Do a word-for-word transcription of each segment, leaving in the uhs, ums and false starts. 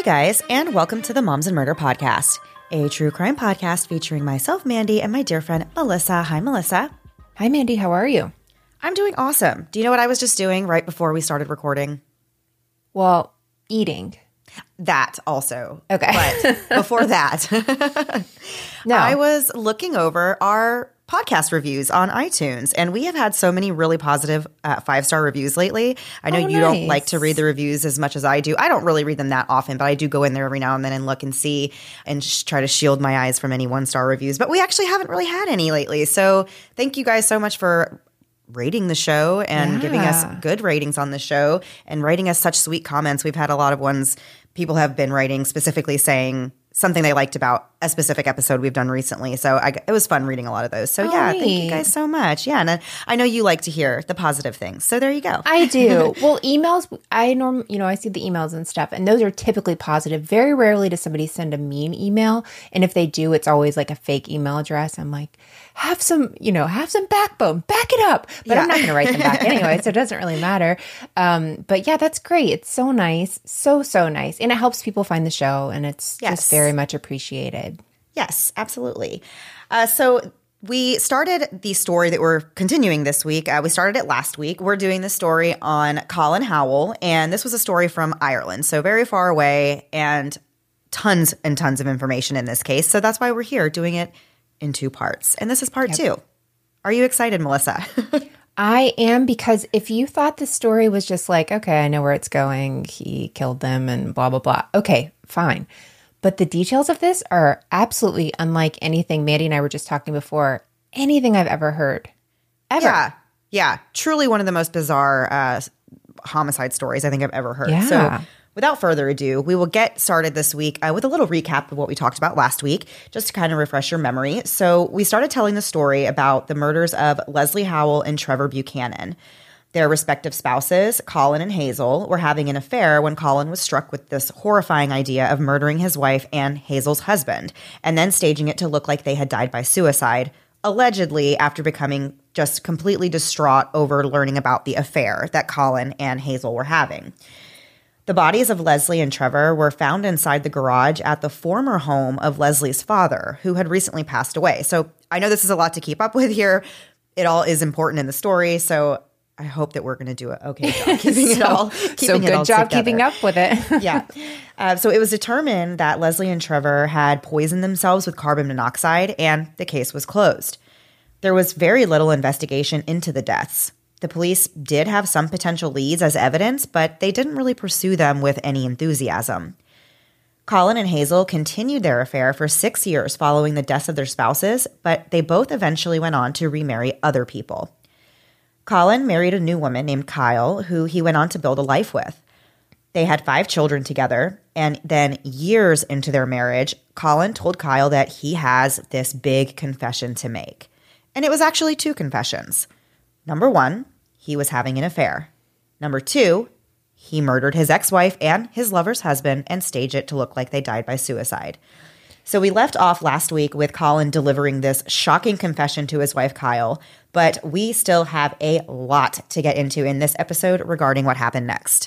Hey guys, and welcome to the Moms and Murder Podcast, a true crime podcast featuring myself, Mandy, and my dear friend, Melissa. Hi, Melissa. Hi, Mandy. How are you? I'm doing awesome. Do you know what I was just doing right before we started recording? Well, eating. That also. Okay. But before that, no. I was looking over our podcast reviews on iTunes, and we have had so many really positive uh, five-star reviews lately. I know oh, you nice. don't like to read the reviews as much as I do. I don't really read them that often, but I do go in there every now and then and look and see and sh- try to shield my eyes from any one-star reviews. But we actually haven't really had any lately. So thank you guys so much for rating the show and yeah. giving us good ratings on the show and writing us such sweet comments. We've had a lot of ones people have been writing specifically saying something they liked about a specific episode we've done recently. So I, it was fun reading a lot of those. So oh, yeah, neat. thank you guys so much. Yeah, and I, I know you like to hear the positive things. So there you go. I do. Well, emails, I norm, you know, I see the emails and stuff, and those are typically positive. Very rarely does somebody send a mean email, and if they do, it's always like a fake email address. I'm like, have some, you know, have some backbone, back it up. But yeah. I'm not going to write them back anyway, so it doesn't really matter. Um, but yeah, that's great. It's so nice, so so nice, and it helps people find the show, and it's yes. just very much appreciated. Yes, absolutely. Uh, so we started the story that we're continuing this week. Uh, we started it last week. We're doing the story on Colin Howell, and this was a story from Ireland, so very far away, and tons and tons of information in this case. So that's why we're here doing it in two parts. And this is part yep. two. Are you excited, Melissa? I am, because if you thought the story was just like, okay, I know where it's going, he killed them and blah, blah, blah. Okay, fine. But the details of this are absolutely unlike anything Mandy and I were just talking before, anything I've ever heard. Ever. Yeah. Yeah. Truly one of the most bizarre uh, homicide stories I think I've ever heard. Yeah. So without further ado, we will get started this week uh, with a little recap of what we talked about last week, just to kind of refresh your memory. So we started telling the story about the murders of Leslie Howell and Trevor Buchanan. Their respective spouses, Colin and Hazel, were having an affair when Colin was struck with this horrifying idea of murdering his wife and Hazel's husband, and then staging it to look like they had died by suicide, allegedly after becoming just completely distraught over learning about the affair that Colin and Hazel were having. The bodies of Leslie and Trevor were found inside the garage at the former home of Leslie's father, who had recently passed away. So I know this is a lot to keep up with here. It all is important in the story, so I hope that we're going to do an okay job keeping so, it all keeping So good it all job together. keeping up with it. yeah. Uh, so it was determined that Leslie and Trevor had poisoned themselves with carbon monoxide, and the case was closed. There was very little investigation into the deaths. The police did have some potential leads as evidence, but they didn't really pursue them with any enthusiasm. Colin and Hazel continued their affair for six years following the deaths of their spouses, but they both eventually went on to remarry other people. Colin married a new woman named Kyle, who he went on to build a life with. They had five children together, and then years into their marriage, Colin told Kyle that he has this big confession to make. And it was actually two confessions. Number one, he was having an affair. Number two, he murdered his ex-wife and his lover's husband and staged it to look like they died by suicide. So we left off last week with Colin delivering this shocking confession to his wife, Kyle, but we still have a lot to get into in this episode regarding what happened next.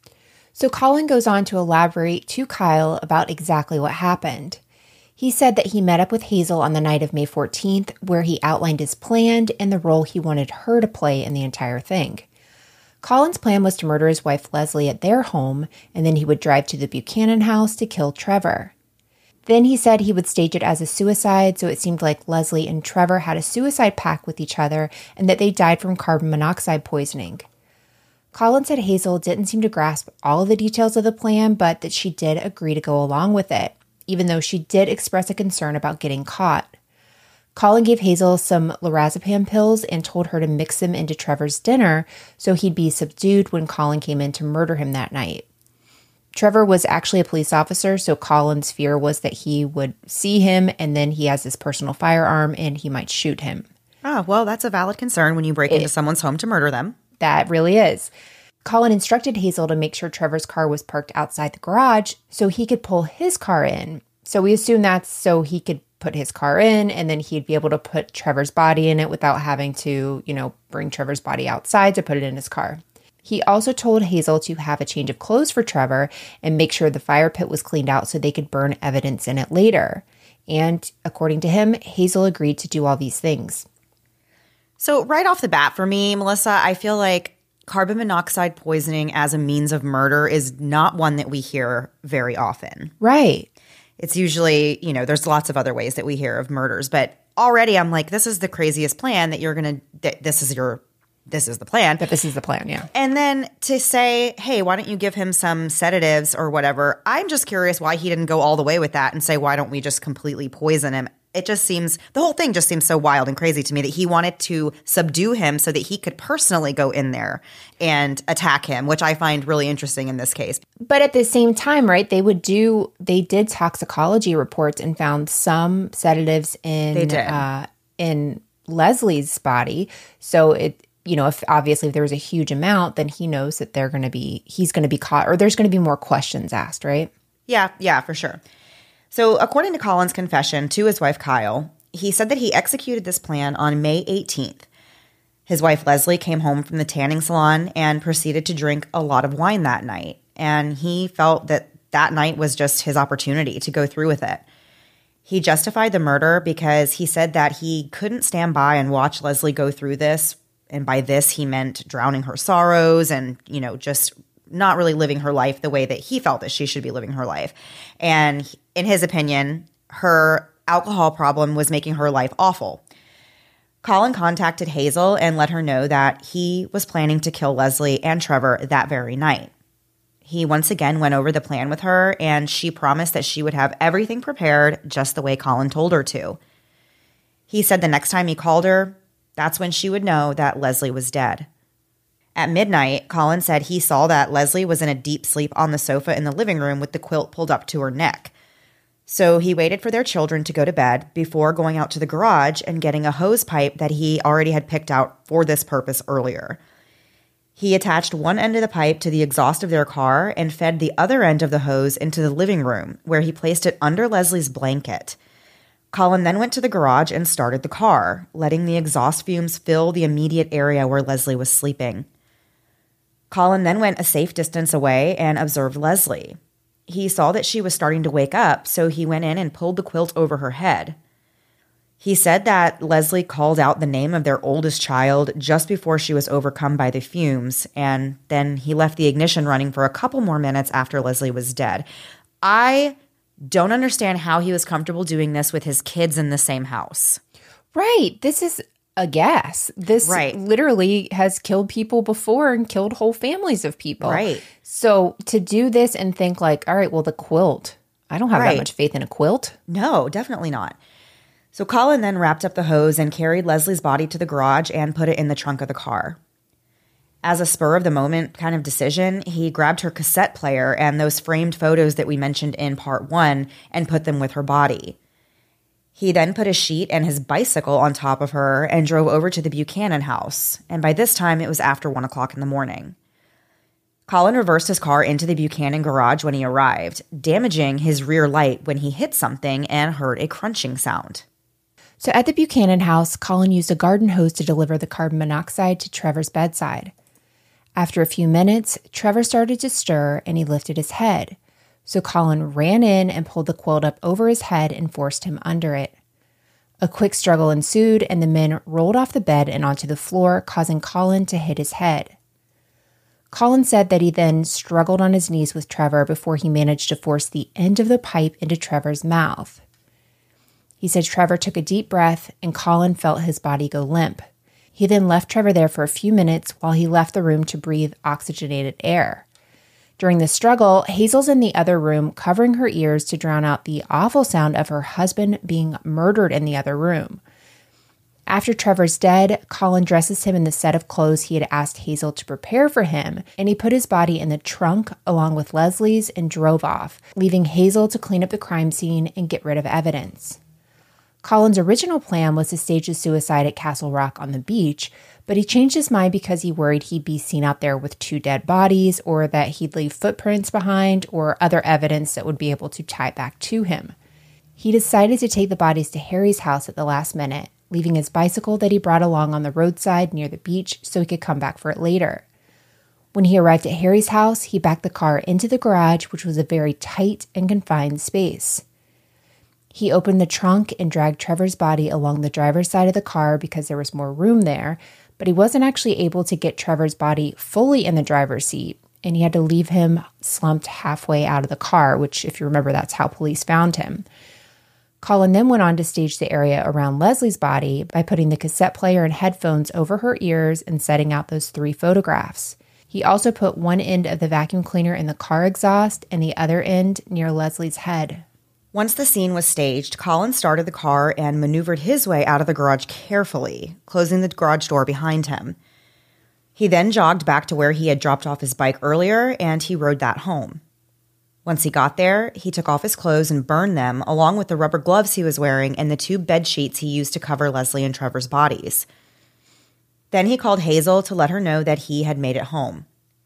So Colin goes on to elaborate to Kyle about exactly what happened. He said that he met up with Hazel on the night of May fourteenth, where he outlined his plan and the role he wanted her to play in the entire thing. Colin's plan was to murder his wife Leslie at their home, and then he would drive to the Buchanan house to kill Trevor. Then he said he would stage it as a suicide, so it seemed like Leslie and Trevor had a suicide pact with each other and that they died from carbon monoxide poisoning. Colin said Hazel didn't seem to grasp all of the details of the plan, but that she did agree to go along with it, even though she did express a concern about getting caught. Colin gave Hazel some lorazepam pills and told her to mix them into Trevor's dinner so he'd be subdued when Colin came in to murder him that night. Trevor was actually a police officer, so Colin's fear was that he would see him and then he has his personal firearm and he might shoot him. Oh, well, that's a valid concern when you break it, into someone's home to murder them. That really is. Colin instructed Hazel to make sure Trevor's car was parked outside the garage so he could pull his car in. So we assume that's so he could put his car in and then he'd be able to put Trevor's body in it without having to, you know, bring Trevor's body outside to put it in his car. He also told Hazel to have a change of clothes for Trevor and make sure the fire pit was cleaned out so they could burn evidence in it later. And according to him, Hazel agreed to do all these things. So right off the bat for me, Melissa, I feel like carbon monoxide poisoning as a means of murder is not one that we hear very often. Right. It's usually, you know, there's lots of other ways that we hear of murders, but already I'm like, this is the craziest plan that you're going to, this is your, this is the plan. That this is the plan, yeah. And then to say, hey, why don't you give him some sedatives or whatever? I'm just curious why he didn't go all the way with that and say, why don't we just completely poison him? It just seems, the whole thing just seems so wild and crazy to me that he wanted to subdue him so that he could personally go in there and attack him, which I find really interesting in this case. But at the same time, right, they would do, they did toxicology reports and found some sedatives in, They did. Uh, in Leslie's body. So it, you know, if obviously if there was a huge amount, then he knows that they're going to be, he's going to be caught, or there's going to be more questions asked, right? Yeah, yeah, for sure. So according to Colin's confession to his wife, Kyle, he said that he executed this plan on May eighteenth. His wife, Leslie, came home from the tanning salon and proceeded to drink a lot of wine that night. And he felt that that night was just his opportunity to go through with it. He justified the murder because he said that he couldn't stand by and watch Leslie go through this. And by this, he meant drowning her sorrows and, you know, just not really living her life the way that he felt that she should be living her life. And in his opinion, her alcohol problem was making her life awful. Colin contacted Hazel and let her know that he was planning to kill Leslie and Trevor that very night. He once again went over the plan with her, and she promised that she would have everything prepared just the way Colin told her to. He said the next time he called her, that's when she would know that Leslie was dead. At midnight, Colin said he saw that Leslie was in a deep sleep on the sofa in the living room with the quilt pulled up to her neck. So he waited for their children to go to bed before going out to the garage and getting a hose pipe that he already had picked out for this purpose earlier. He attached one end of the pipe to the exhaust of their car and fed the other end of the hose into the living room, where he placed it under Leslie's blanket. Colin then went to the garage and started the car, letting the exhaust fumes fill the immediate area where Leslie was sleeping. Colin then went a safe distance away and observed Leslie. He saw that she was starting to wake up, so he went in and pulled the quilt over her head. He said that Leslie called out the name of their oldest child just before she was overcome by the fumes, and then he left the ignition running for a couple more minutes after Leslie was dead. I don't understand how he was comfortable doing this with his kids in the same house. Right. This is a guess. This Right. literally has killed people before and killed whole families of people. Right. So to do this and think like, all right, well, the quilt, I don't have Right. that much faith in a quilt. No, definitely not. So Colin then wrapped up the hose and carried Leslie's body to the garage and put it in the trunk of the car. As a spur of the moment kind of decision, he grabbed her cassette player and those framed photos that we mentioned in part one and put them with her body. He then put a sheet and his bicycle on top of her and drove over to the Buchanan house. And by this time, it was after one o'clock in the morning. Colin reversed his car into the Buchanan garage when he arrived, damaging his rear light when he hit something and heard a crunching sound. So at the Buchanan house, Colin used a garden hose to deliver the carbon monoxide to Trevor's bedside. After a few minutes, Trevor started to stir and he lifted his head. So Colin ran in and pulled the quilt up over his head and forced him under it. A quick struggle ensued and the men rolled off the bed and onto the floor, causing Colin to hit his head. Colin said that he then struggled on his knees with Trevor before he managed to force the end of the pipe into Trevor's mouth. He said Trevor took a deep breath and Colin felt his body go limp. He then left Trevor there for a few minutes while he left the room to breathe oxygenated air. During the struggle, Hazel's in the other room covering her ears to drown out the awful sound of her husband being murdered in the other room. After Trevor's dead, Colin dresses him in the set of clothes he had asked Hazel to prepare for him, and he put his body in the trunk along with Leslie's and drove off, leaving Hazel to clean up the crime scene and get rid of evidence. Colin's original plan was to stage a suicide at Castle Rock on the beach, but he changed his mind because he worried he'd be seen out there with two dead bodies or that he'd leave footprints behind or other evidence that would be able to tie back to him. He decided to take the bodies to Harry's house at the last minute, leaving his bicycle that he brought along on the roadside near the beach so he could come back for it later. When he arrived at Harry's house, he backed the car into the garage, which was a very tight and confined space. He opened the trunk and dragged Trevor's body along the driver's side of the car because there was more room there, but he wasn't actually able to get Trevor's body fully in the driver's seat, and he had to leave him slumped halfway out of the car, which, if you remember, that's how police found him. Colin then went on to stage the area around Leslie's body by putting the cassette player and headphones over her ears and setting out those three photographs. He also put one end of the vacuum cleaner in the car exhaust and the other end near Leslie's head. Once the scene was staged, Colin started the car and maneuvered his way out of the garage carefully, closing the garage door behind him. He then jogged back to where he had dropped off his bike earlier, and he rode that home. Once he got there, he took off his clothes and burned them, along with the rubber gloves he was wearing and the two bed sheets he used to cover Leslie and Trevor's bodies. Then he called Hazel to let her know that he had made it home.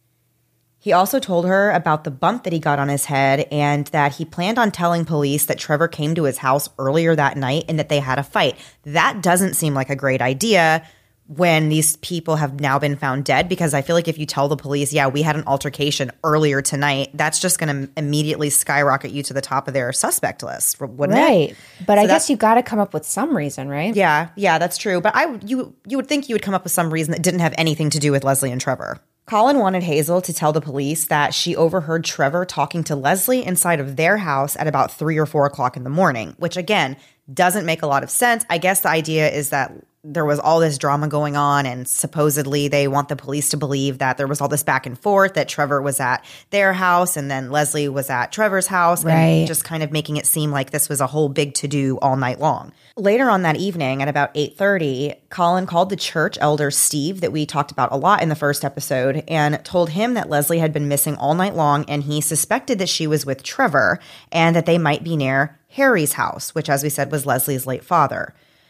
He also told her about the bump that he got on his head and that he planned on telling police that Trevor came to his house earlier that night and that they had a fight. That doesn't seem like a great idea when these people have now been found dead, because I feel like if you tell the police, yeah, we had an altercation earlier tonight, that's just going to immediately skyrocket you to the top of their suspect list, wouldn't right. it? But so I guess you got to come up with some reason, right? Yeah, yeah, that's true. But I, you, you would think you would come up with some reason that didn't have anything to do with Leslie and Trevor. Colin wanted Hazel to tell the police that she overheard Trevor talking to Leslie inside of their house at about three or four o'clock in the morning, which, again, doesn't make a lot of sense. I guess the idea is that there was all this drama going on, and supposedly they want the police to believe that there was all this back and forth, that Trevor was at their house and then Leslie was at Trevor's house, right. and just kind of making it seem like this was a whole big to-do all night long. Later on that evening at about eight thirty, Colin called the church elder Steve that we talked about a lot in the first episode and told him that Leslie had been missing all night long, and he suspected that she was with Trevor and that they might be near Harry's house, which, as we said, was Leslie's late father.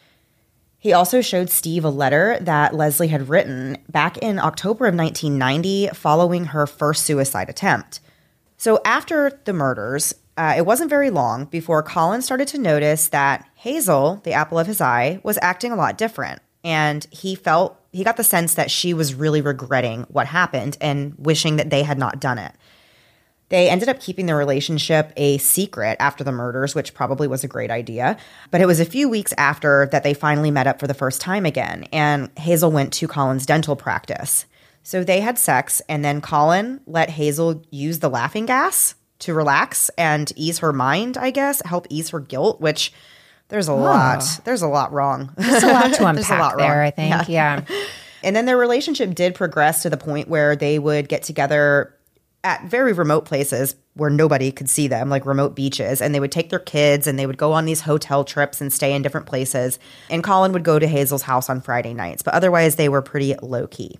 He also showed Steve a letter that Leslie had written back in October of nineteen ninety following her first suicide attempt. So after the murders, uh, it wasn't very long before Colin started to notice that Hazel, the apple of his eye, was acting a lot different. And he felt, he got the sense that she was really regretting what happened and wishing that they had not done it. They ended up keeping their relationship a secret after the murders, which probably was a great idea. But it was a few weeks after that they finally met up for the first time again, and Hazel went to Colin's dental practice. So they had sex, and then Colin let Hazel use the laughing gas to relax and ease her mind, I guess, help ease her guilt, which there's a oh. lot. There's a lot wrong. There's a lot to unpack lot there, wrong. I think. Yeah. yeah. And then their relationship did progress to the point where they would get together at very remote places where nobody could see them, like remote beaches, and they would take their kids and they would go on these hotel trips and stay in different places. And Colin would go to Hazel's house on Friday nights, but otherwise they were pretty low-key.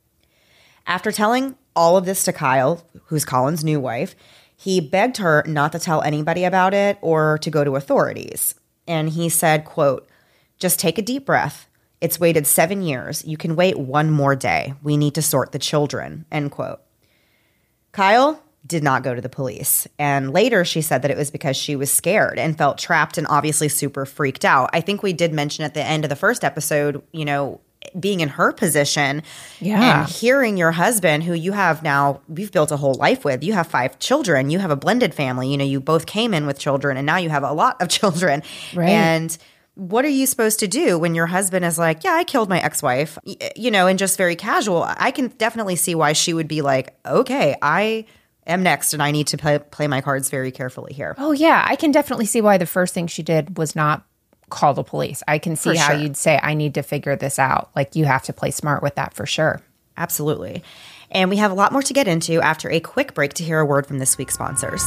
After telling all of this to Kyle, who's Colin's new wife, he begged her not to tell anybody about it or to go to authorities. And he said, quote, "Just take a deep breath. It's waited seven years. You can wait one more day. We need to sort the children," end quote. Kyle did not go to the police, and later she said that it was because she was scared and felt trapped and obviously super freaked out. I think we did mention at the end of the first episode, you know, being in her position yeah. and hearing your husband, who you have now, you've built a whole life with, you have five children, you have a blended family, you know, you both came in with children, and now you have a lot of children. Right. And what are you supposed to do when your husband is like, yeah, I killed my ex-wife, you know, and just very casual? I can definitely see why she would be like, okay, I am next and I need to play, play my cards very carefully here. Oh, yeah. I can definitely see why the first thing she did was not call the police. I can see for how sure. you'd say, I need to figure this out. Like, you have to play smart with that for sure. Absolutely. And we have a lot more to get into after a quick break to hear a word from this week's sponsors.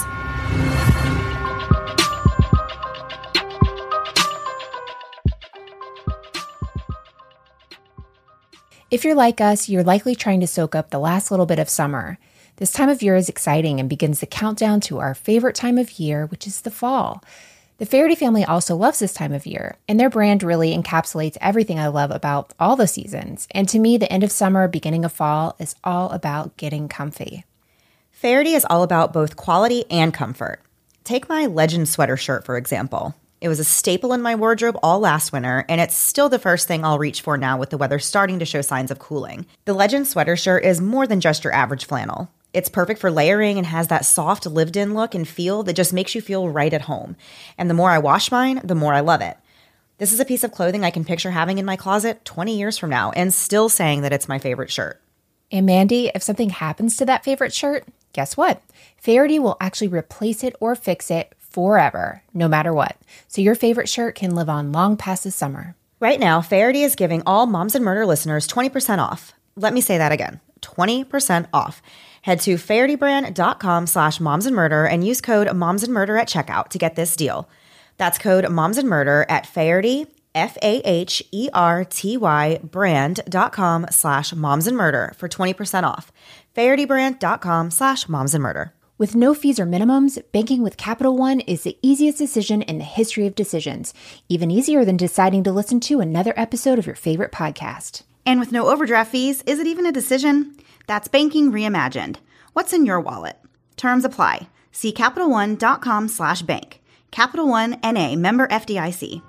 If you're like us, you're likely trying to soak up the last little bit of summer. This time of year is exciting and begins the countdown to our favorite time of year, which is the fall. The Faherty family also loves this time of year, and their brand really encapsulates everything I love about all the seasons. And to me, the end of summer, beginning of fall is all about getting comfy. Faherty is all about both quality and comfort. Take my Legend sweater shirt, for example. It was a staple in my wardrobe all last winter, and it's still the first thing I'll reach for now with the weather starting to show signs of cooling. The Legend sweater shirt is more than just your average flannel. It's perfect for layering and has that soft lived-in look and feel that just makes you feel right at home. And the more I wash mine, the more I love it. This is a piece of clothing I can picture having in my closet twenty years from now and still saying that it's my favorite shirt. And Mandy, if something happens to that favorite shirt, guess what? Faherty will actually replace it or fix it forever, no matter what. So your favorite shirt can live on long past the summer. Right now, Faherty is giving all Moms and Murder listeners twenty percent off. Let me say that again, twenty percent off. Head to fahertybrand.com slash moms and murder and use code moms and murder at checkout to get this deal. That's code moms and murder at Faherty, F A H E R T Y brand.com slash moms and murder for twenty percent off. Fahertybrand.com slash moms and murder. With no fees or minimums, banking with Capital One is the easiest decision in the history of decisions. Even easier than deciding to listen to another episode of your favorite podcast. And with no overdraft fees, is it even a decision? That's banking reimagined. What's in your wallet? Terms apply. See CapitalOne.com slash bank. Capital One N A, member F D I C.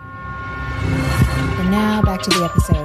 And now back to the episode.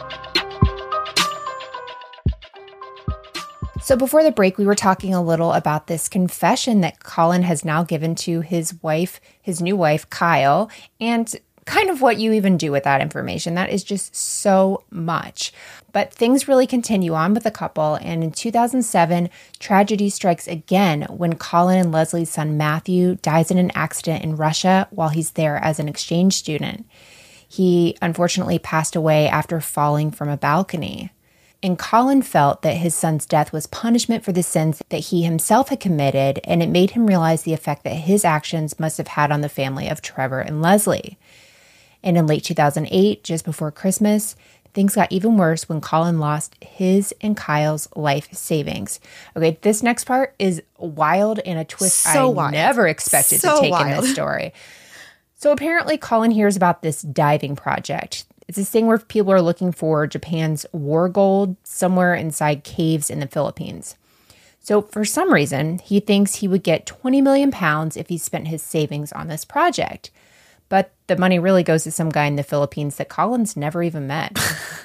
So before the break, we were talking a little about this confession that Colin has now given to his wife, his new wife, Kyle, and kind of what you even do with that information. That is just so much. But things really continue on with the couple, and in two thousand seven, tragedy strikes again when Colin and Leslie's son Matthew dies in an accident in Russia while he's there as an exchange student. He unfortunately passed away after falling from a balcony. And Colin felt that his son's death was punishment for the sins that he himself had committed, and it made him realize the effect that his actions must have had on the family of Trevor and Leslie. And in late two thousand eight, just before Christmas, things got even worse when Colin lost his and Kyle's life savings. Okay, this next part is wild and a twist So I wild. never expected So to take in wild. this story. So apparently Colin hears about this diving project. It's this thing where people are looking for Japan's war gold somewhere inside caves in the Philippines. So for some reason, he thinks he would get twenty million pounds if he spent his savings on this project. But the money really goes to some guy in the Philippines that Colin's never even met.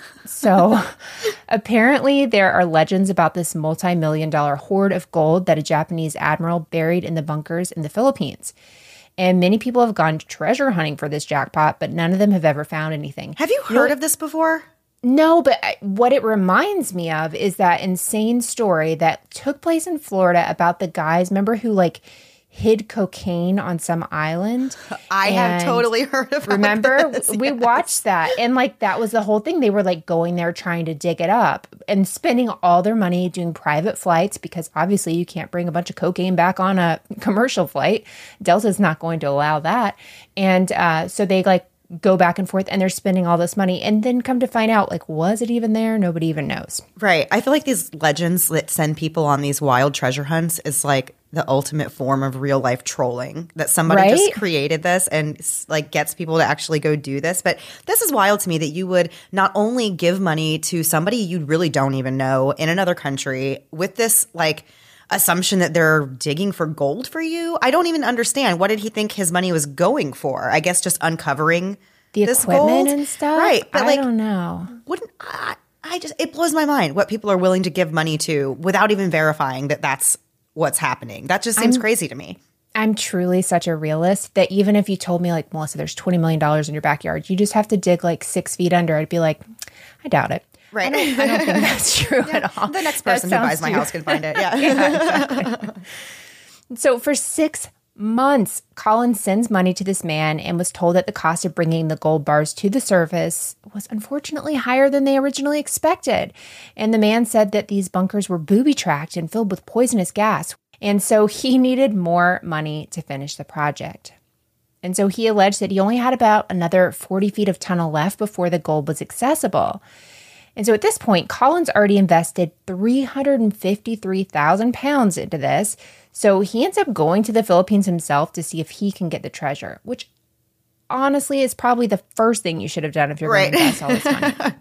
So apparently there are legends about this multi-million dollar hoard of gold that a Japanese admiral buried in the bunkers in the Philippines. And many people have gone treasure hunting for this jackpot, but none of them have ever found anything. Have you heard of this before? No, but I- what it reminds me of is that insane story that took place in Florida about the guys, remember, who like hid cocaine on some island? I have And totally heard of Remember, this, we yes. watched that, and like that was the whole thing. They were like going there trying to dig it up and spending all their money doing private flights because obviously you can't bring a bunch of cocaine back on a commercial flight. Delta's not going to allow that. And uh, so they like go back and forth and they're spending all this money and then come to find out, like, was it even there? Nobody even knows. Right. I feel like these legends that send people on these wild treasure hunts is like the ultimate form of real life trolling, that somebody Right? just created this and like gets people to actually go do this. But this is wild to me that you would not only give money to somebody you really don't even know in another country with this like assumption that they're digging for gold for you. I don't even understand. What did he think his money was going for? I guess just uncovering The this equipment gold? and stuff? Right. But I like, don't know. wouldn't I, I just it blows my mind what people are willing to give money to without even verifying that that's what's happening. That just seems I'm- crazy to me. I'm truly such a realist that even if you told me, like, Melissa, there's twenty million dollars in your backyard, you just have to dig like six feet under, I'd be like, I doubt it. Right. I don't, I don't think that's true at all. The next That person who sounds buys my too- house can find it. Yeah. Yeah, exactly. So for six months, Colin sends money to this man and was told that the cost of bringing the gold bars to the surface was unfortunately higher than they originally expected. And the man said that these bunkers were booby-tracked and filled with poisonous gas. And so he needed more money to finish the project. And so he alleged that he only had about another forty feet of tunnel left before the gold was accessible. And so at this point, Colin's already invested three hundred fifty-three thousand pounds into this. So he ends up going to the Philippines himself to see if he can get the treasure, which honestly is probably the first thing you should have done if you're Right. going to invest all this money.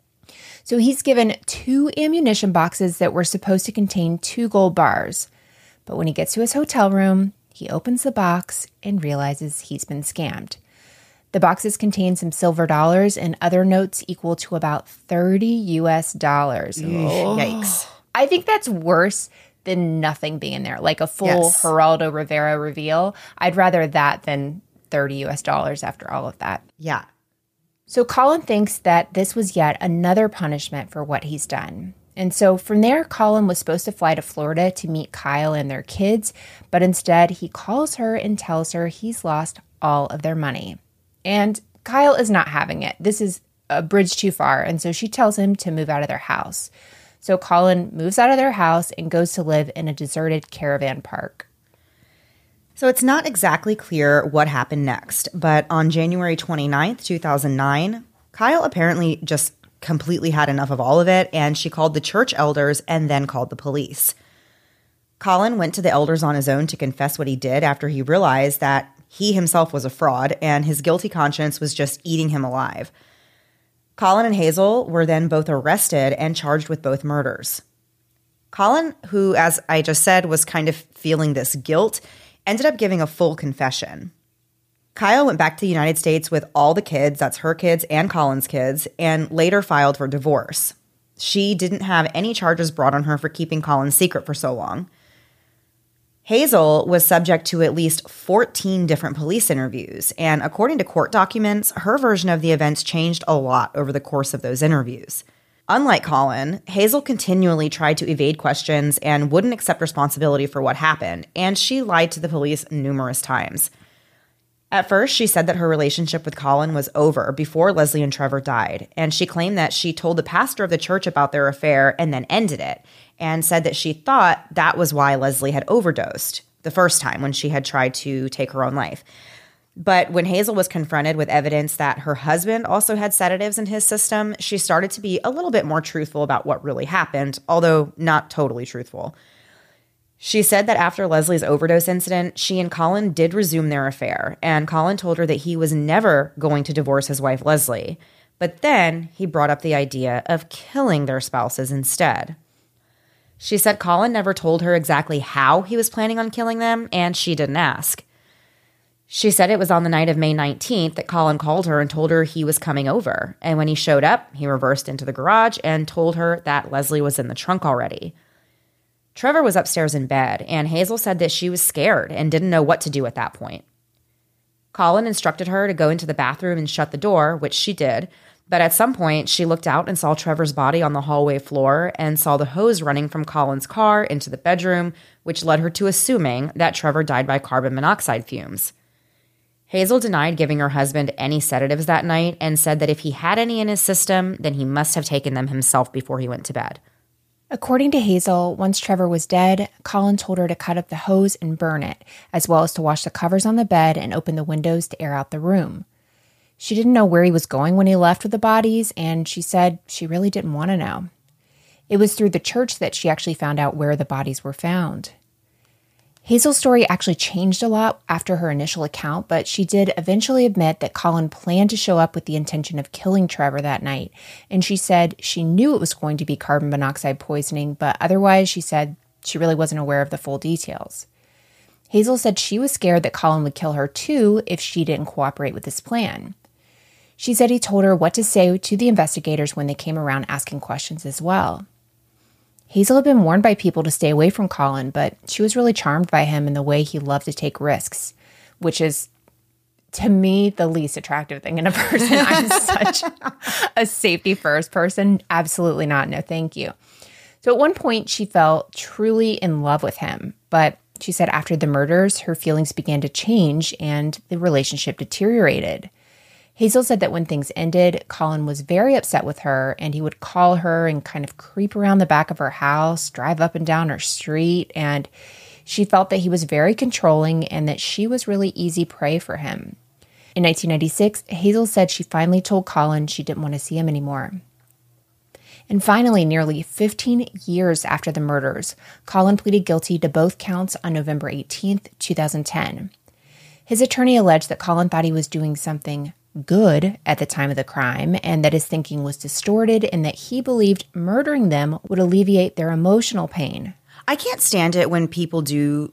So he's given two ammunition boxes that were supposed to contain two gold bars. But when he gets to his hotel room, He opens the box and realizes he's been scammed. The boxes contain some silver dollars and other notes equal to about thirty U S dollars. Oh. Yikes. I think that's worse than nothing being in there, like a full Yes. Geraldo Rivera reveal. I'd rather that than thirty U S dollars after all of that. Yeah. So Colin thinks that this was yet another punishment for what he's done. And so from there, Colin was supposed to fly to Florida to meet Kyle and their kids, but instead he calls her and tells her he's lost all of their money. And Kyle is not having it. This is a bridge too far, and so she tells him to move out of their house. So Colin moves out of their house and goes to live in a deserted caravan park. So it's not exactly clear what happened next, but on January twenty-ninth, two thousand nine, Kyle apparently just completely had enough of all of it, and she called the church elders and then called the police. Colin went to the elders on his own to confess what he did after he realized that he himself was a fraud and his guilty conscience was just eating him alive. Colin and Hazel were then both arrested and charged with both murders. Colin, who, as I just said, was kind of feeling this guilt, ended up giving a full confession. Kyle went back to the United States with all the kids, that's her kids and Colin's kids, and later filed for divorce. She didn't have any charges brought on her for keeping Colin's secret for so long. Hazel was subject to at least fourteen different police interviews, and according to court documents, her version of the events changed a lot over the course of those interviews. Unlike Colin, Hazel continually tried to evade questions and wouldn't accept responsibility for what happened, and she lied to the police numerous times. At first, she said that her relationship with Colin was over before Leslie and Trevor died, and she claimed that she told the pastor of the church about their affair and then ended it, and said that she thought that was why Leslie had overdosed the first time when she had tried to take her own life. But when Hazel was confronted with evidence that her husband also had sedatives in his system, she started to be a little bit more truthful about what really happened, although not totally truthful. She said that after Leslie's overdose incident, she and Colin did resume their affair, and Colin told her that he was never going to divorce his wife, Leslie. But then he brought up the idea of killing their spouses instead. She said Colin never told her exactly how he was planning on killing them, and she didn't ask. She said it was on the night of May nineteenth that Colin called her and told her he was coming over. And when he showed up, he reversed into the garage and told her that Leslie was in the trunk already. Trevor was upstairs in bed, and Hazel said that she was scared and didn't know what to do at that point. Colin instructed her to go into the bathroom and shut the door, which she did, but at some point she looked out and saw Trevor's body on the hallway floor and saw the hose running from Colin's car into the bedroom, which led her to assuming that Trevor died by carbon monoxide fumes. Hazel denied giving her husband any sedatives that night and said that if he had any in his system, then he must have taken them himself before he went to bed. According to Hazel, once Trevor was dead, Colin told her to cut up the hose and burn it, as well as to wash the covers on the bed and open the windows to air out the room. She didn't know where he was going when he left with the bodies, and she said she really didn't want to know. It was through the church that she actually found out where the bodies were found. Hazel's story actually changed a lot after her initial account, but she did eventually admit that Colin planned to show up with the intention of killing Trevor that night, and she said she knew it was going to be carbon monoxide poisoning, but otherwise she said she really wasn't aware of the full details. Hazel said she was scared that Colin would kill her too if she didn't cooperate with his plan. She said he told her what to say to the investigators when they came around asking questions as well. Hazel had been warned by people to stay away from Colin, but she was really charmed by him and the way he loved to take risks, which is, to me, the least attractive thing in a person. I'm such a safety-first person. Absolutely not. No, thank you. So at one point, she felt truly in love with him, but she said after the murders, her feelings began to change and the relationship deteriorated. Hazel said that when things ended, Colin was very upset with her, and he would call her and kind of creep around the back of her house, drive up and down her street, and she felt that he was very controlling and that she was really easy prey for him. In nineteen ninety-six, Hazel said she finally told Colin she didn't want to see him anymore. And finally, nearly fifteen years after the murders, Colin pleaded guilty to both counts on November eighteenth, twenty ten. His attorney alleged that Colin thought he was doing something good at the time of the crime and that his thinking was distorted and that he believed murdering them would alleviate their emotional pain. I can't stand it when people do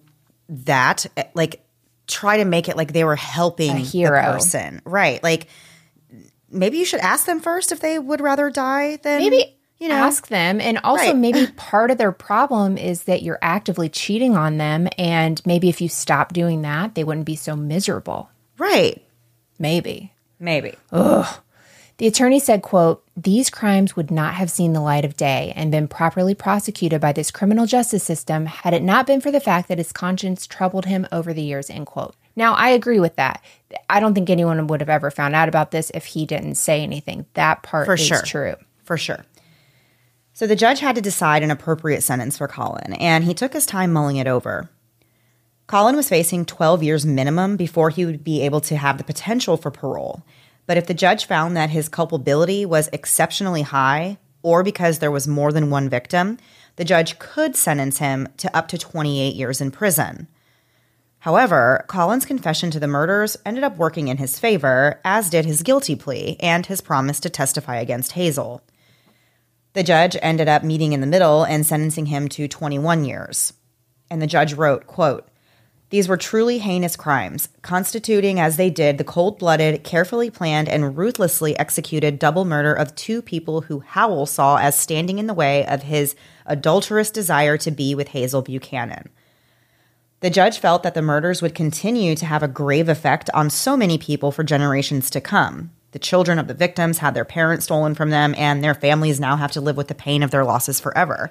that, like try to make it like they were helping A hero. the person. Right. Like maybe you should ask them first if they would rather die than Maybe you know. ask them. And also Right. maybe part of their problem is that you're actively cheating on them. And maybe if you stop doing that, they wouldn't be so miserable. Right. Maybe. Maybe. The attorney said, quote, "These crimes would not have seen the light of day and been properly prosecuted by this criminal justice system had it not been for the fact that his conscience troubled him over the years," end quote. Now, I agree with that. I don't think anyone would have ever found out about this if he didn't say anything. That part For is sure. true. For sure. So the judge had to decide an appropriate sentence for Colin, and he took his time mulling it over. Colin was facing twelve years minimum before he would be able to have the potential for parole. But if the judge found that his culpability was exceptionally high, or because there was more than one victim, the judge could sentence him to up to twenty-eight years in prison. However, Colin's confession to the murders ended up working in his favor, as did his guilty plea and his promise to testify against Hazel. The judge ended up meeting in the middle and sentencing him to twenty-one years. And the judge wrote, quote, "These were truly heinous crimes, constituting as they did the cold-blooded, carefully planned, and ruthlessly executed double murder of two people who Howell saw as standing in the way of his adulterous desire to be with Hazel Buchanan." The judge felt that the murders would continue to have a grave effect on so many people for generations to come. The children of the victims had their parents stolen from them, and their families now have to live with the pain of their losses forever.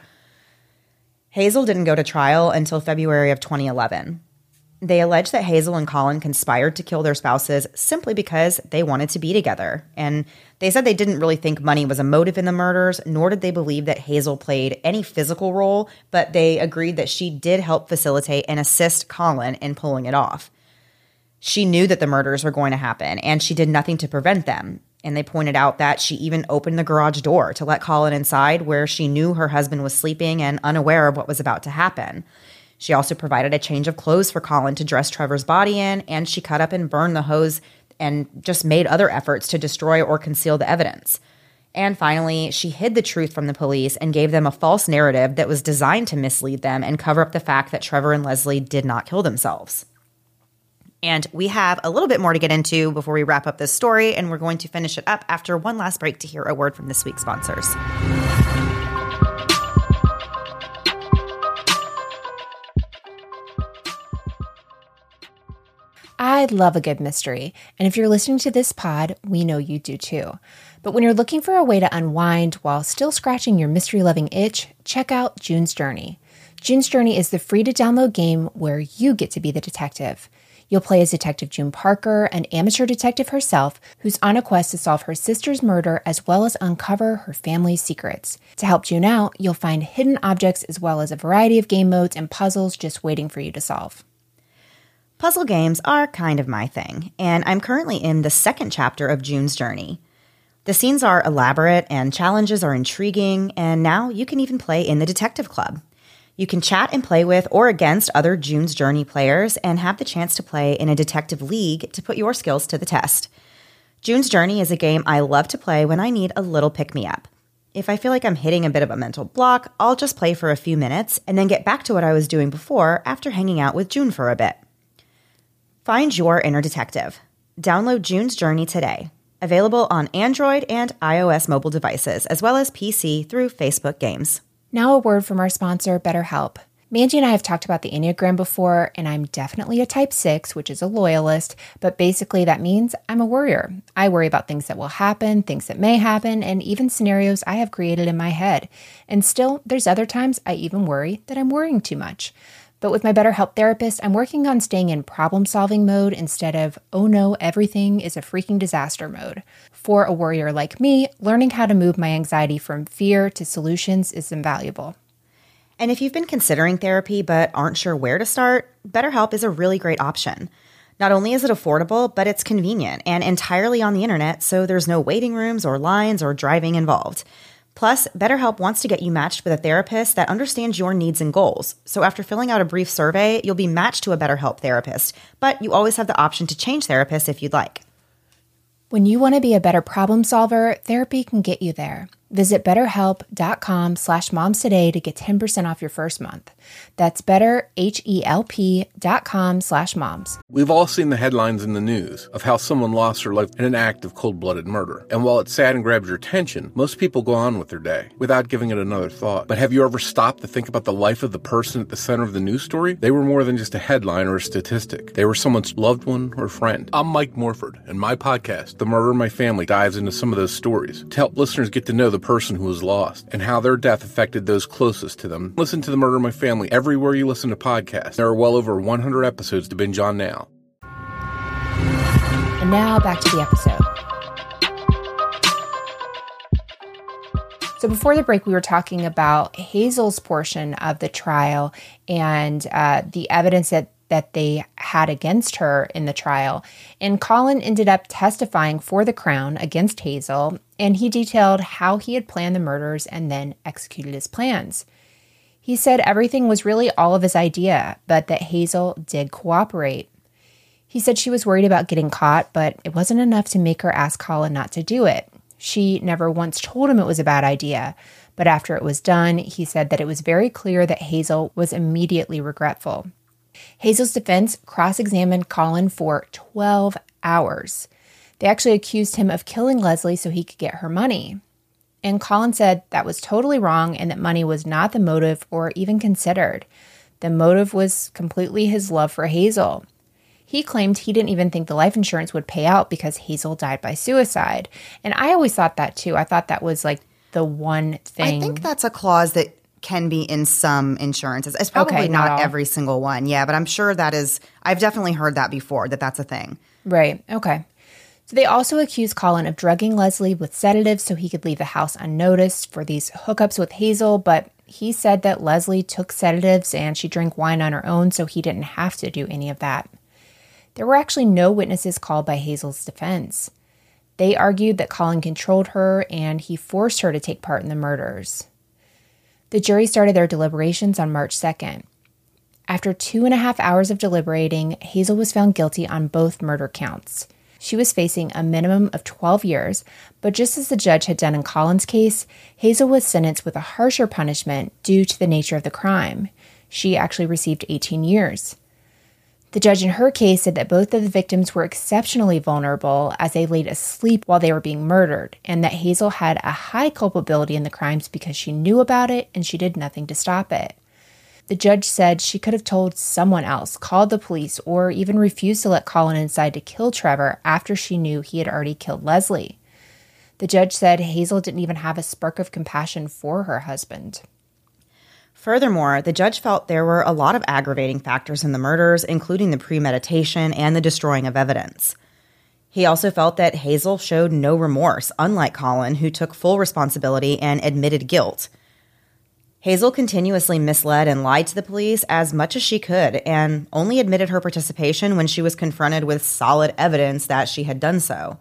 Hazel didn't go to trial until February of twenty eleven. They alleged that Hazel and Colin conspired to kill their spouses simply because they wanted to be together. And they said they didn't really think money was a motive in the murders, nor did they believe that Hazel played any physical role, but they agreed that she did help facilitate and assist Colin in pulling it off. She knew that the murders were going to happen, and she did nothing to prevent them. And they pointed out that she even opened the garage door to let Colin inside, where she knew her husband was sleeping and unaware of what was about to happen. She also provided a change of clothes for Colin to dress Trevor's body in, and she cut up and burned the hose and just made other efforts to destroy or conceal the evidence. And finally, she hid the truth from the police and gave them a false narrative that was designed to mislead them and cover up the fact that Trevor and Leslie did not kill themselves. And we have a little bit more to get into before we wrap up this story, and we're going to finish it up after one last break to hear a word from this week's sponsors. I love a good mystery, and if you're listening to this pod, we know you do too. But when you're looking for a way to unwind while still scratching your mystery-loving itch, check out June's Journey. June's Journey is the free-to-download game where you get to be the detective. You'll play as Detective June Parker, an amateur detective herself, who's on a quest to solve her sister's murder as well as uncover her family's secrets. To help June out, you'll find hidden objects as well as a variety of game modes and puzzles just waiting for you to solve. Puzzle games are kind of my thing, and I'm currently in the second chapter of June's Journey. The scenes are elaborate and challenges are intriguing, and now you can even play in the Detective Club. You can chat and play with or against other June's Journey players and have the chance to play in a detective league to put your skills to the test. June's Journey is a game I love to play when I need a little pick-me-up. If I feel like I'm hitting a bit of a mental block, I'll just play for a few minutes and then get back to what I was doing before after hanging out with June for a bit. Find your inner detective. Download June's Journey today. Available on Android and iOS mobile devices, as well as P C through Facebook Games. Now a word from our sponsor, BetterHelp. Mandy and I have talked about the Enneagram before, and I'm definitely a type six, which is a loyalist, but basically that means I'm a worrier. I worry about things that will happen, things that may happen, and even scenarios I have created in my head. And still, there's other times I even worry that I'm worrying too much. But with my BetterHelp therapist, I'm working on staying in problem-solving mode instead of, oh no, everything is a freaking disaster mode. For a worrier like me, learning how to move my anxiety from fear to solutions is invaluable. And if you've been considering therapy but aren't sure where to start, BetterHelp is a really great option. Not only is it affordable, but it's convenient and entirely on the internet, so there's no waiting rooms or lines or driving involved. Plus, BetterHelp wants to get you matched with a therapist that understands your needs and goals. So after filling out a brief survey, you'll be matched to a BetterHelp therapist, but you always have the option to change therapists if you'd like. When you want to be a better problem solver, therapy can get you there. Visit betterhelp.com slash moms today to get ten percent off your first month. That's better, H-E-L-P dot com slash moms. We've all seen the headlines in the news of how someone lost their life in an act of cold-blooded murder. And while it's sad and grabs your attention, most people go on with their day without giving it another thought. But have you ever stopped to think about the life of the person at the center of the news story? They were more than just a headline or a statistic. They were someone's loved one or friend. I'm Mike Morford, and my podcast, The Murder in My Family, dives into some of those stories to help listeners get to know the person who was lost and how their death affected those closest to them. Listen to The Murder in My Family everywhere you listen to podcasts. There are well over one hundred episodes to binge on now. And now back to the episode. So before the break, we were talking about Hazel's portion of the trial and uh, the evidence that, that they had against her in the trial. And Colin ended up testifying for the Crown against Hazel, and he detailed how he had planned the murders and then executed his plans. He said everything was really all of his idea, but that Hazel did cooperate. He said she was worried about getting caught, but it wasn't enough to make her ask Colin not to do it. She never once told him it was a bad idea, but after it was done, he said that it was very clear that Hazel was immediately regretful. Hazel's defense cross-examined Colin for twelve hours. They actually accused him of killing Leslie so he could get her money. And Colin said that was totally wrong and that money was not the motive or even considered. The motive was completely his love for Hazel. He claimed he didn't even think the life insurance would pay out because Hazel died by suicide. And I always thought that too. I thought that was like the one thing. I think that's a clause that can be in some insurances. It's probably Okay, not not all. every single one. Yeah, but I'm sure that is – I've definitely heard that before, that that's a thing. Right. Okay. So they also accused Colin of drugging Leslie with sedatives so he could leave the house unnoticed for these hookups with Hazel, but he said that Leslie took sedatives and she drank wine on her own, so he didn't have to do any of that. There were actually no witnesses called by Hazel's defense. They argued that Colin controlled her and he forced her to take part in the murders. The jury started their deliberations on March second. After two and a half hours of deliberating, Hazel was found guilty on both murder counts. She was facing a minimum of twelve years, but just as the judge had done in Colin's case, Hazel was sentenced with a harsher punishment due to the nature of the crime. She actually received eighteen years. The judge in her case said that both of the victims were exceptionally vulnerable as they laid asleep while they were being murdered, and that Hazel had a high culpability in the crimes because she knew about it and she did nothing to stop it. The judge said she could have told someone else, called the police, or even refused to let Colin inside to kill Trevor after she knew he had already killed Leslie. The judge said Hazel didn't even have a spark of compassion for her husband. Furthermore, the judge felt there were a lot of aggravating factors in the murders, including the premeditation and the destroying of evidence. He also felt that Hazel showed no remorse, unlike Colin, who took full responsibility and admitted guilt. Hazel continuously misled and lied to the police as much as she could and only admitted her participation when she was confronted with solid evidence that she had done so.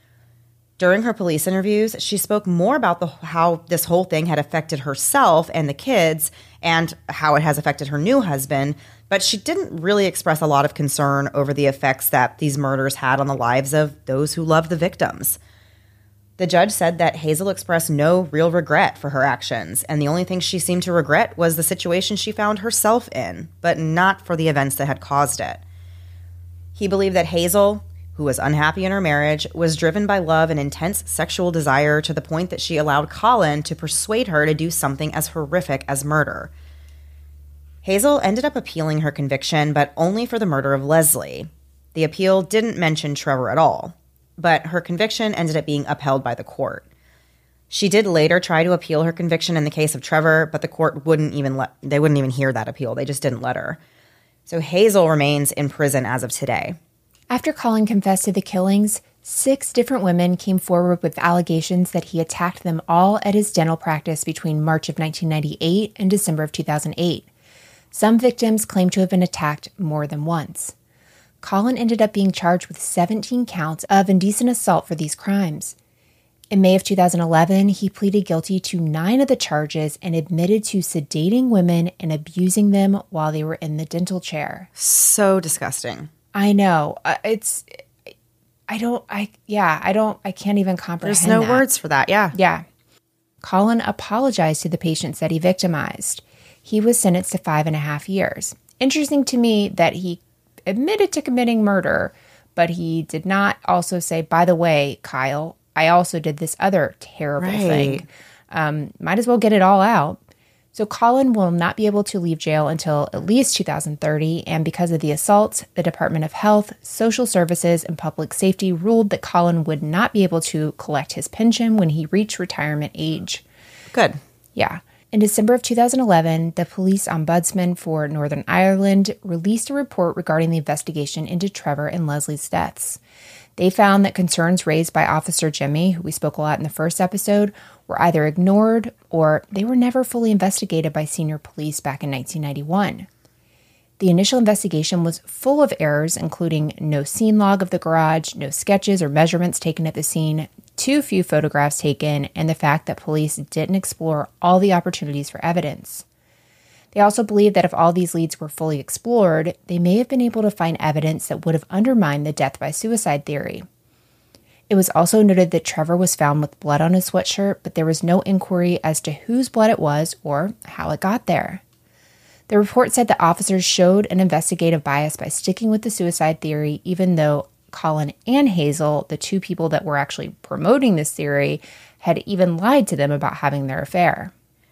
During her police interviews, she spoke more about the, how this whole thing had affected herself and the kids and how it has affected her new husband, but she didn't really express a lot of concern over the effects that these murders had on the lives of those who loved the victims. The judge said that Hazel expressed no real regret for her actions, and the only thing she seemed to regret was the situation she found herself in, but not for the events that had caused it. He believed that Hazel, who was unhappy in her marriage, was driven by love and intense sexual desire to the point that she allowed Colin to persuade her to do something as horrific as murder. Hazel ended up appealing her conviction, but only for the murder of Leslie. The appeal didn't mention Trevor at all, but her conviction ended up being upheld by the court. She did later try to appeal her conviction in the case of Trevor, but the court wouldn't even let, they wouldn't even hear that appeal. They just didn't let her. So Hazel remains in prison as of today. After Colin confessed to the killings, six different women came forward with allegations that he attacked them all at his dental practice between March of nineteen ninety-eight and December of two thousand eight. Some victims claimed to have been attacked more than once. Colin ended up being charged with seventeen counts of indecent assault for these crimes. In May of two thousand eleven, he pleaded guilty to nine of the charges and admitted to sedating women and abusing them while they were in the dental chair. So disgusting. I know. Uh, it's, I don't, I, yeah, I don't, I can't even comprehend There's no that. words for that, yeah. Yeah. Colin apologized to the patients that he victimized. He was sentenced to five and a half years. Interesting to me that he admitted to committing murder, but he did not also say, by the way, Kyle, I also did this other terrible Right. thing. Um, might as well get it all out. So Colin will not be able to leave jail until at least two thousand thirty, and because of the assaults, the Department of Health, Social Services, and Public Safety ruled that Colin would not be able to collect his pension when he reached retirement age. Good. Yeah. In December of two thousand eleven, the police ombudsman for Northern Ireland released a report regarding the investigation into Trevor and Leslie's deaths. They found that concerns raised by Officer Jimmy, who we spoke a lot in the first episode, were either ignored or they were never fully investigated by senior police back in nineteen ninety-one. The initial investigation was full of errors, including no scene log of the garage, no sketches or measurements taken at the scene, too few photographs taken, and the fact that police didn't explore all the opportunities for evidence. They also believe that if all these leads were fully explored, they may have been able to find evidence that would have undermined the death by suicide theory. It was also noted that Trevor was found with blood on his sweatshirt, but there was no inquiry as to whose blood it was or how it got there. The report said that officers showed an investigative bias by sticking with the suicide theory, even though Colin and Hazel, the two people that were actually promoting this theory, had even lied to them about having their affair.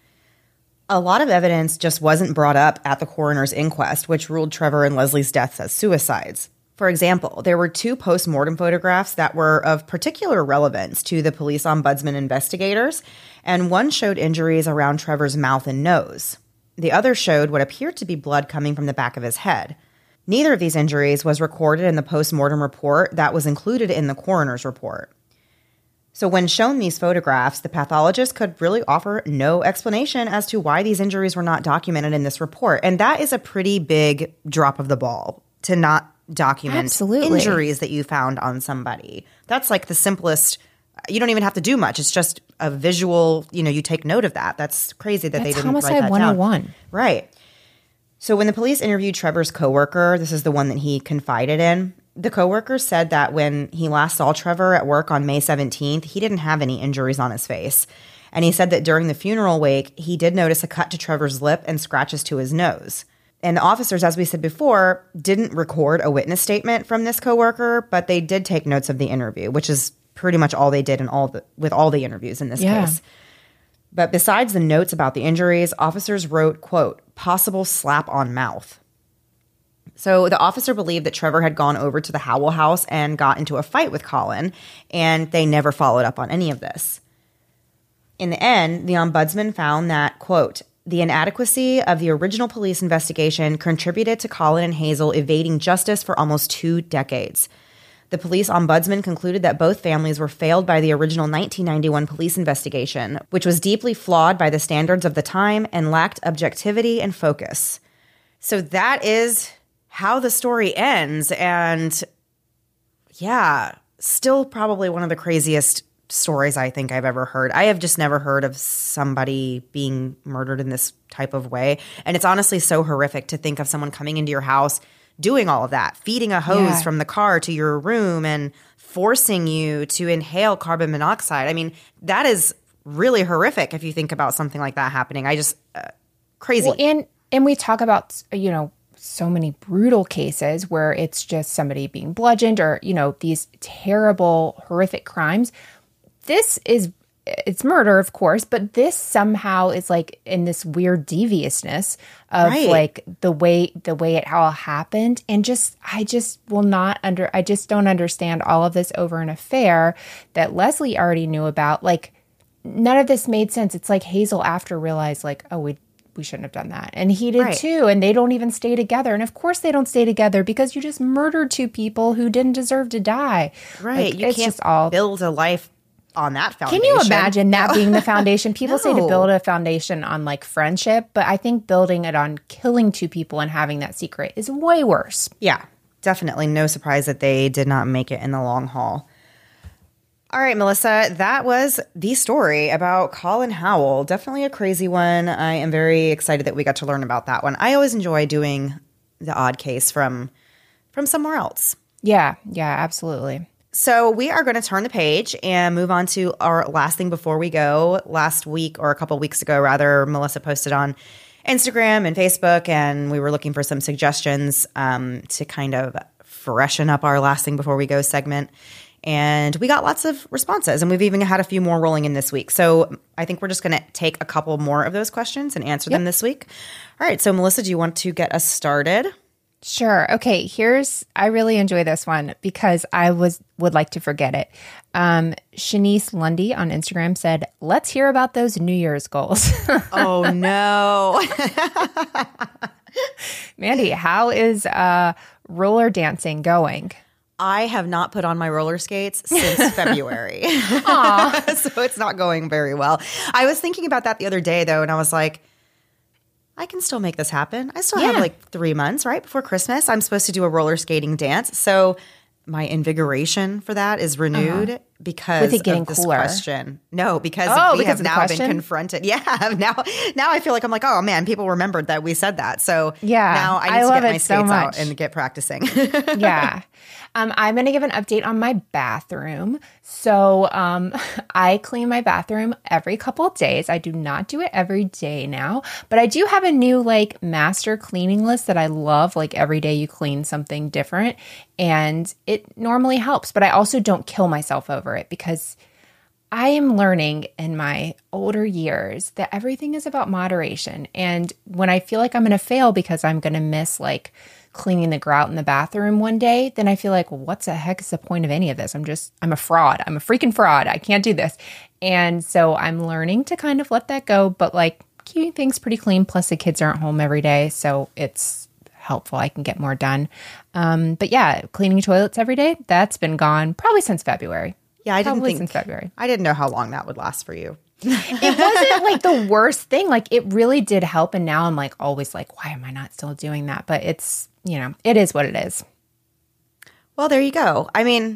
A lot of evidence just wasn't brought up at the coroner's inquest, which ruled Trevor and Leslie's deaths as suicides. For example, there were two post-mortem photographs that were of particular relevance to the police ombudsman investigators, and one showed injuries around Trevor's mouth and nose. The other showed what appeared to be blood coming from the back of his head. Neither of these injuries was recorded in the post-mortem report that was included in the coroner's report. So when shown these photographs, the pathologist could really offer no explanation as to why these injuries were not documented in this report. And that is a pretty big drop of the ball, to not document Absolutely. injuries that you found on somebody. That's like the simplest. You don't even have to do much. It's just a visual, you know, you take note of that. That's crazy that That's they didn't write homicide that one oh one. down. Right. So when the police interviewed Trevor's coworker, this is the one that he confided in, the coworker said that when he last saw Trevor at work on May seventeenth, he didn't have any injuries on his face. And he said that during the funeral wake, he did notice a cut to Trevor's lip and scratches to his nose. And the officers, as we said before, didn't record a witness statement from this coworker, but they did take notes of the interview, which is pretty much all they did in all the, with all the interviews in this Yeah. case. But besides the notes about the injuries, officers wrote, quote, possible slap on mouth. So the officer believed that Trevor had gone over to the Howell house and got into a fight with Colin, and they never followed up on any of this. In the end, the ombudsman found that, quote, the inadequacy of the original police investigation contributed to Colin and Hazel evading justice for almost two decades. The police ombudsman concluded that both families were failed by the original nineteen ninety-one police investigation, which was deeply flawed by the standards of the time and lacked objectivity and focus. So that is how the story ends. And yeah, still probably one of the craziest stories I think I've ever heard. I have just never heard of somebody being murdered in this type of way. And it's honestly so horrific to think of someone coming into your house, doing all of that, feeding a hose Yeah. from the car to your room and forcing you to inhale carbon monoxide. I mean, that is really horrific if you think about something like that happening. I just, uh, crazy. Well, and and we talk about, you know, so many brutal cases where it's just somebody being bludgeoned or, you know, these terrible, horrific crimes. This is, it's murder, of course, but this somehow is like in this weird deviousness of Right. like the way, the way it all happened. And just, I just will not under, I just don't understand all of this over an affair that Leslie already knew about. Like, none of this made sense. It's like Hazel after realized like, oh, we we shouldn't have done that. And he did Right. too. And they don't even stay together. And of course they don't stay together because you just murdered two people who didn't deserve to die. Right. Like, you it's can't just all. build a life on that foundation. Can you imagine that being the foundation? People say to No. build a foundation on like friendship, but I think building it on killing two people and having that secret is way worse. Yeah, definitely. No surprise that they did not make it in the long haul. All right, Melissa, that was the story about Colin Howell. Definitely a crazy one. I am very excited that we got to learn about that one. I always enjoy doing the odd case from from somewhere else. Yeah, yeah, absolutely. So we are going to turn the page and move on to our last thing before we go. Last week, or a couple weeks ago, rather, Melissa posted on Instagram and Facebook, and we were looking for some suggestions um, to kind of freshen up our last thing before we go segment. And we got lots of responses, and we've even had a few more rolling in this week. So I think we're just going to take a couple more of those questions and answer yep. them this week. All right. So Melissa, do you want to get us started? Sure. Okay. Here's, I really enjoy this one because I was would like to forget it. Um, Shanice Lundy on Instagram said, let's hear about those New Year's goals. Oh, no. Mandy, how is uh, roller dancing going? I have not put on my roller skates since February. So it's not going very well. I was thinking about that the other day, though, and I was like, I can still make this happen. I still yeah. have like three months, right, before Christmas. I'm supposed to do a roller skating dance. So my invigoration for that is renewed uh-huh. because With it getting of this cooler. question. No, because oh, we because have now been confronted. Yeah, now now I feel like I'm like, oh man, people remembered that we said that. So yeah, now I need I to love get my it so skates much. out and get practicing. Yeah. Um, I'm going to give an update on my bathroom. So um, I clean my bathroom every couple of days. I do not do it every day now, but I do have a new like master cleaning list that I love. Like every day you clean something different, and it normally helps. But I also don't kill myself over it because I am learning in my older years that everything is about moderation. And when I feel like I'm going to fail because I'm going to miss like cleaning the grout in the bathroom one day, then I feel like, well, what's the heck is the point of any of this? I'm just, I'm a fraud. I'm a freaking fraud. I can't do this. And so I'm learning to kind of let that go, but like keeping things pretty clean. Plus the kids aren't home every day. So it's helpful. I can get more done. Um, but yeah, cleaning toilets every day, that's been gone probably since February. Yeah, I didn't probably think since February. I didn't know how long that would last for you. It wasn't like the worst thing. Like it really did help. And now I'm like always like, why am I not still doing that? But it's, you know, it is what it is. Well, there you go. I mean,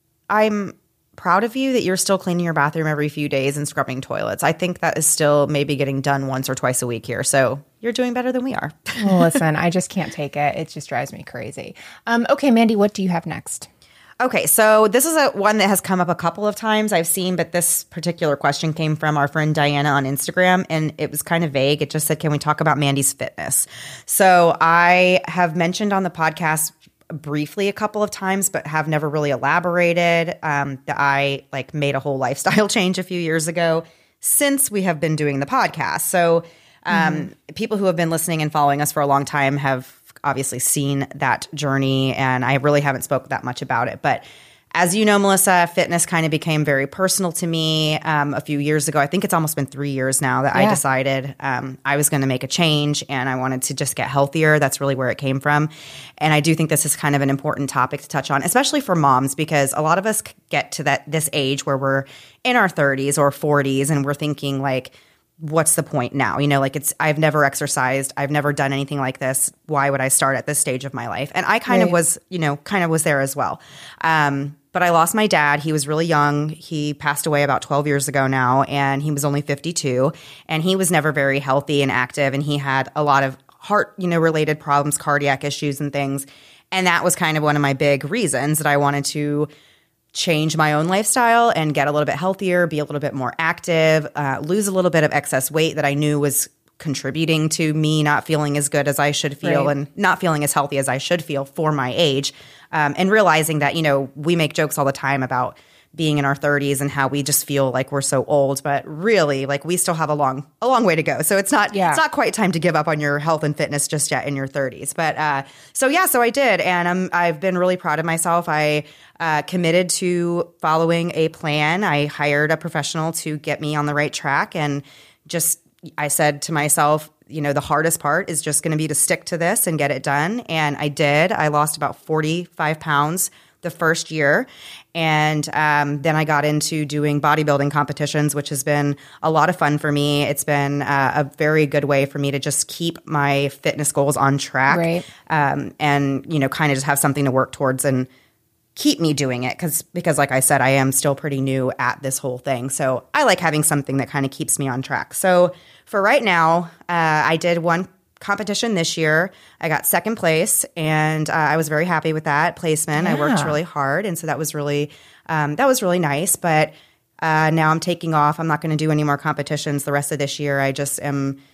I'm proud of you that you're still cleaning your bathroom every few days and scrubbing toilets. I think that is still maybe getting done once or twice a week here. So you're doing better than we are. Well, listen, I just can't take it. It just drives me crazy. Um, okay, Mandy, what do you have next? Okay, so this is a one that has come up a couple of times I've seen, but this particular question came from our friend Diana on Instagram, and it was kind of vague. It just said, can we talk about Mandy's fitness? So I have mentioned on the podcast briefly a couple of times, but have never really elaborated um, that I like made a whole lifestyle change a few years ago since we have been doing the podcast. So um, mm-hmm. people who have been listening and following us for a long time have obviously seen that journey, and I really haven't spoke that much about it. But as you know, Melissa, fitness kind of became very personal to me um, a few years ago. I think it's almost been three years now that yeah. I decided um, I was going to make a change and I wanted to just get healthier. That's really where it came from. And I do think this is kind of an important topic to touch on, especially for moms, because a lot of us get to that this age where we're in our thirties or forties and we're thinking like, what's the point now? You know, like it's, I've never exercised. I've never done anything like this. Why would I start at this stage of my life? And I kind right. of was, you know, kind of was there as well. Um, but I lost my dad. He was really young. He passed away about twelve years ago now, and he was only fifty-two, and he was never very healthy and active. And he had a lot of heart, you know, related problems, cardiac issues and things. And that was kind of one of my big reasons that I wanted to change my own lifestyle and get a little bit healthier, be a little bit more active, uh, lose a little bit of excess weight that I knew was contributing to me not feeling as good as I should feel right. and not feeling as healthy as I should feel for my age. Um, and realizing that, you know, we make jokes all the time about being in our thirties and how we just feel like we're so old, but really like we still have a long, a long way to go. So it's not, yeah. it's not quite time to give up on your health and fitness just yet in your thirties. But, uh, so yeah, so I did. And um, I've been really proud of myself. I, uh, committed to following a plan. I hired a professional to get me on the right track. And just, I said to myself, you know, the hardest part is just going to be to stick to this and get it done. And I did. I lost about forty-five pounds the first year. And um, then I got into doing bodybuilding competitions, which has been a lot of fun for me. It's been uh, a very good way for me to just keep my fitness goals on track right. um, and, you know, kind of just have something to work towards and keep me doing it. Because, because like I said, I am still pretty new at this whole thing. So I like having something that kind of keeps me on track. So for right now, uh, I did one competition this year. I got second place, and uh, I was very happy with that placement. Yeah. I worked really hard, and so that was really um, that was really nice. But uh, now I'm taking off. I'm not going to do any more competitions the rest of this year. I just am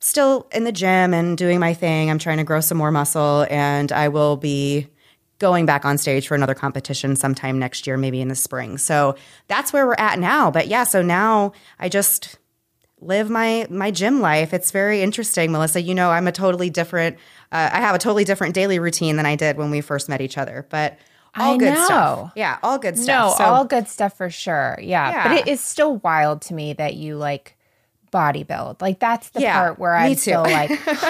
still in the gym and doing my thing. I'm trying to grow some more muscle, and I will be going back on stage for another competition sometime next year, maybe in the spring. So that's where we're at now. But yeah, so now I just live my my gym life. It's very interesting, Melissa. You know, I'm a totally different, uh, I have a totally different daily routine than I did when we first met each other. But all I good know. stuff. Yeah, all good stuff. No, so, all good stuff for sure. Yeah. Yeah. But it is still wild to me that you like body build. Like that's the Yeah, part where me I'm too. still like,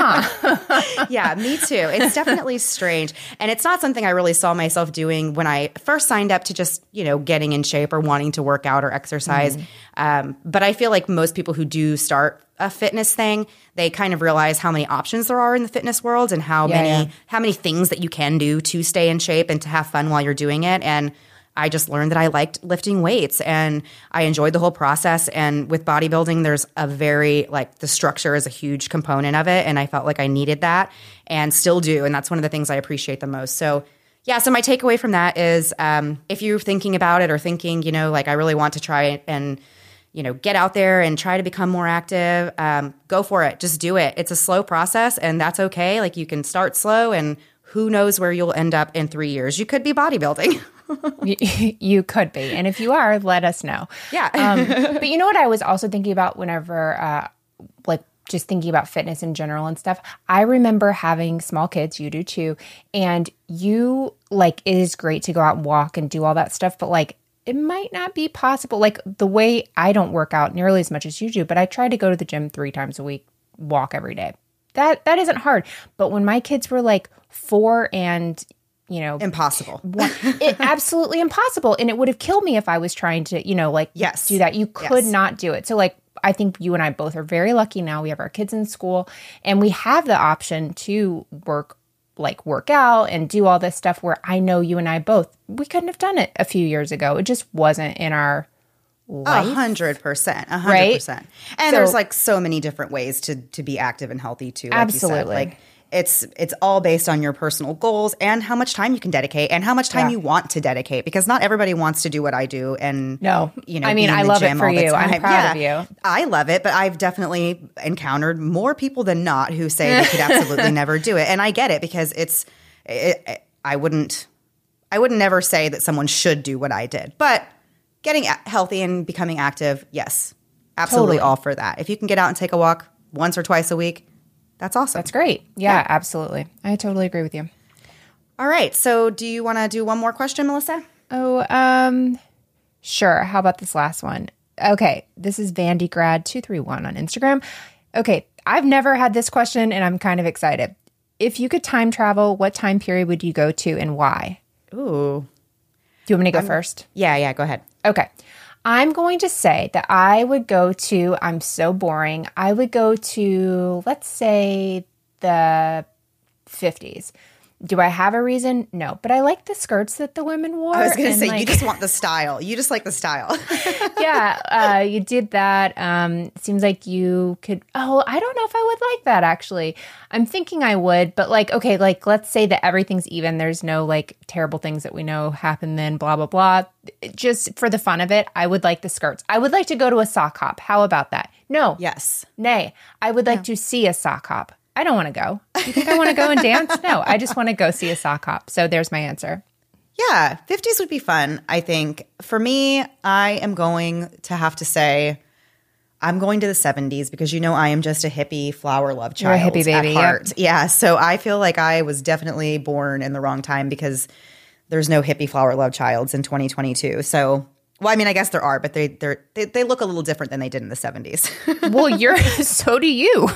huh. Yeah, me too. It's definitely strange. And it's not something I really saw myself doing when I first signed up to just, you know, getting in shape or wanting to work out or exercise. Mm-hmm. Um, but I feel like most people who do start a fitness thing, they kind of realize how many options there are in the fitness world and how Yeah, many yeah. how many things that you can do to stay in shape and to have fun while you're doing it. And I just learned that I liked lifting weights and I enjoyed the whole process. And with bodybuilding, there's a very, like, the structure is a huge component of it. And I felt like I needed that and still do. And that's one of the things I appreciate the most. So, yeah, so my takeaway from that is um, if you're thinking about it or thinking, you know, like I really want to try it and, you know, get out there and try to become more active, um, go for it. Just do it. It's a slow process and that's okay. Like you can start slow and who knows where you'll end up in three years. You could be bodybuilding. You, you could be. And if you are, let us know. Yeah. um, but you know what I was also thinking about whenever, uh, like, just thinking about fitness in general and stuff. I remember having small kids, you do too, and you, like, it is great to go out and walk and do all that stuff, but, like, it might not be possible. Like, the way I don't work out nearly as much as you do, but I try to go to the gym three times a week, walk every day. That That isn't hard. But when my kids were, like, four and you know, impossible. it, absolutely impossible. And it would have killed me if I was trying to, you know, like yes. do that. You could yes. not do it. So like, I think you and I both are very lucky now. We have our kids in school and we have the option to work, like work out and do all this stuff where I know you and I both, we couldn't have done it a few years ago. It just wasn't in our life. A hundred percent, a hundred percent. And So- there's like so many different ways to to be active and healthy too. Like Absolutely. You said. Like it's it's all based on your personal goals and how much time you can dedicate and how much time Yeah. you want to dedicate. Because not everybody wants to do what I do. And No. you know, I mean, be in I the love it gym for all the you. I'm time. proud Yeah, of you. I love it, but I've definitely encountered more people than not who say they could absolutely never do it. And I get it because it's it, it, I wouldn't I wouldn't never say that someone should do what I did, but getting a- healthy and becoming active, yes, absolutely Totally. all for that. If you can get out and take a walk once or twice a week, that's awesome. That's great. Yeah, absolutely. I totally agree with you. All right. So do you want to do one more question, Melissa? Oh, um, sure. How about this last one? Okay. This is Vandygrad two three one on Instagram. Okay. I've never had this question and I'm kind of excited. If you could time travel, what time period would you go to and why? Ooh. Do you want me to go first? Yeah, yeah, go ahead. Okay. I'm going to say that I would go to, I'm so boring, I would go to, let's say, the fifties. Do I have a reason? No. But I like the skirts that the women wore. I was going to and, say, like, you just want the style. You just like the style. yeah, uh, you did that. Um, it seems like you could, oh, I don't know if I would like that, actually. I'm thinking I would, but like, okay, like, let's say that everything's even. There's no like terrible things that we know happen then, blah, blah, blah. Just for the fun of it, I would like the skirts. I would like to go to a sock hop. How about that? No. Yes. Nay, I would like to see a sock hop. I don't want to go. You think I want to go and dance? No, I just want to go see a sock hop. So there's my answer. Yeah, fifties would be fun, I think. For me, I am going to have to say I'm going to the seventies because you know I am just a hippie flower love You're a child hippie baby, at yep. heart. Yeah, so I feel like I was definitely born in the wrong time because there's no hippie flower love childs in twenty twenty-two. So, well, I mean, I guess there are, but they they're, they they look a little different than they did in the seventies. Well, you're so do you.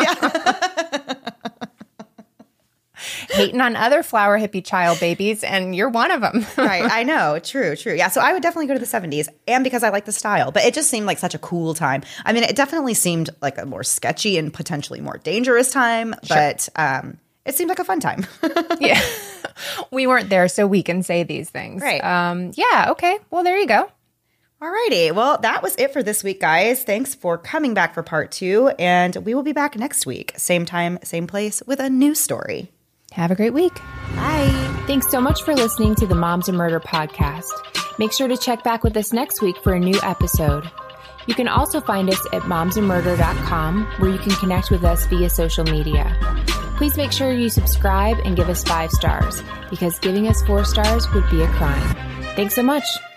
Hating on other flower hippie child babies, and you're one of them. Right, I know. True, true. Yeah, so I would definitely go to the seventies, and because I like the style. But it just seemed like such a cool time. I mean, it definitely seemed like a more sketchy and potentially more dangerous time, but um, it seemed like a fun time. Yeah. We weren't there, so we can say these things. Right. Um, yeah, okay. Well, there you go. Alrighty. Well, that was it for this week, guys. Thanks for coming back for part two, and we will be back next week. Same time, same place, with a new story. Have a great week. Bye. Thanks so much for listening to the Moms of Murder podcast. Make sure to check back with us next week for a new episode. You can also find us at moms and murder dot com, where you can connect with us via social media. Please make sure you subscribe and give us five stars, because giving us four stars would be a crime. Thanks so much.